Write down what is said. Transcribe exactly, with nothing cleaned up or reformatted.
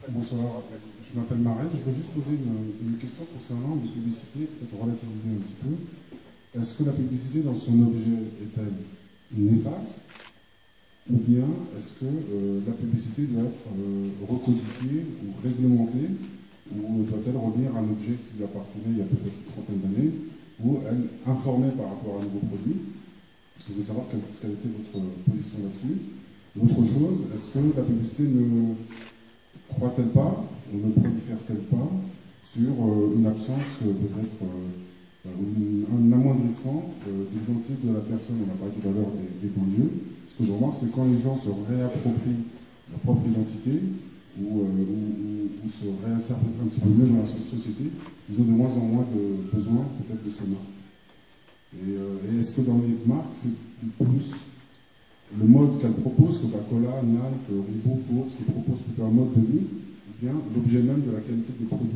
Bonsoir, je m'appelle Marek. Je veux juste poser une, une question concernant les publicités, peut-être relativiser un petit peu. Est-ce que la publicité dans son objet est-elle néfaste, ou bien est-ce que euh, la publicité doit être euh, recodifiée ou réglementée, ou doit-elle revenir à un objet qui lui appartenait il y a peut-être une trentaine d'années, où elle informait par rapport à un nouveau produit? Je veux savoir quelle, quelle était votre position là-dessus. Autre chose, est-ce que la publicité ne croit-elle pas, ou ne prolifère-t-elle pas sur euh, une absence, euh, peut-être, euh, un amoindrissement euh, de l'identité de la personne? On a parlé tout à l'heure des, des banlieues. Ce que je remarque, c'est quand les gens se réapproprient leur propre identité, ou, euh, ou, ou, ou se réinsèrent un petit peu mieux dans la société, ils ont de moins en moins de besoin, peut-être, de ces marques. Et, euh, et est-ce que dans les marques, c'est plus le mode qu'elle propose, Coca-Cola, Nike, Reebok, autres, qui propose plutôt un mode de vie, ou bien l'objet même de la qualité des produits